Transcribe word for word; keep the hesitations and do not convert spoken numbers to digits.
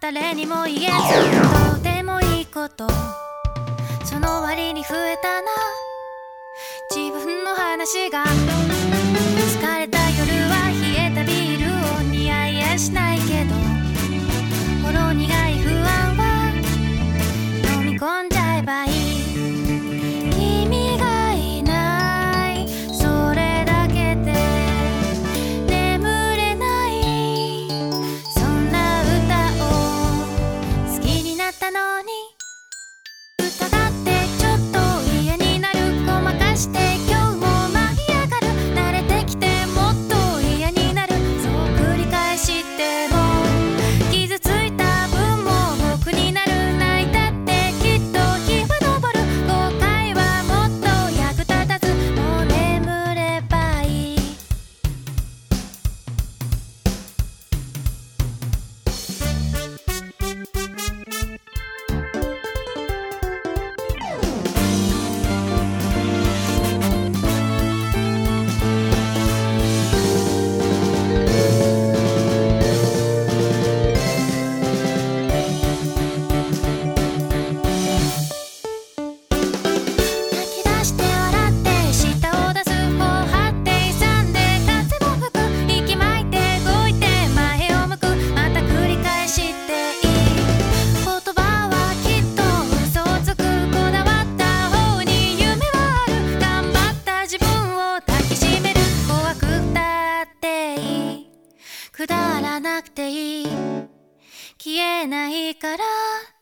誰にも言えずどうでもいいこと、その割に増えたな自分の話が。疲れた夜は冷えたビールをニヤイヤしないけど、ほろ苦い不安は飲み込んじゃえばいい。君がいないそれだけで眠れない、そんな歌を好きになったのに。歌だってちょっと嫌になる、ごまかして今日も舞い上がる、慣れてきてもっと嫌になる、そう繰り返しても傷ついた分も僕になる。泣いたってきっと日は昇る、後悔はもっと役立たず、もう眠ればいい。泣き出して笑って舌を出す、頬張って勇んで風も吹く、息巻いて動いて前を向く、また繰り返していい。言葉はきっと嘘をつく、こだわった方に夢はある、頑張った自分を抱きしめる、怖くたっていい、くだらなくていい、消えないから